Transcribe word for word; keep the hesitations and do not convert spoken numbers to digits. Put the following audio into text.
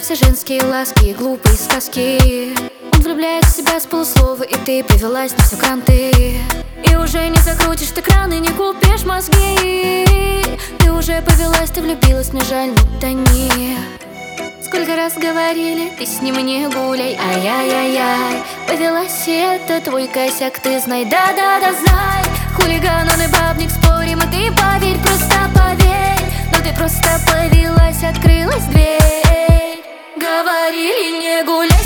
все женские ласки и глупые сказки. Он влюбляет в себя с полуслова, и ты повелась на все кранты. И уже не закрутишь ты краны, не купишь мозги. Ты уже повелась, ты влюбилась, мне жаль, не тони. Сколько раз говорили, ты с ним не гуляй, ай-яй-яй-яй. Повелась, и это твой косяк, ты знай, да-да-да, знай. Хулиган, он и бабник, спорим, и ты поверь, просто поверь. Но ты просто повелась, открылась дверь. Говорили, не гуляй.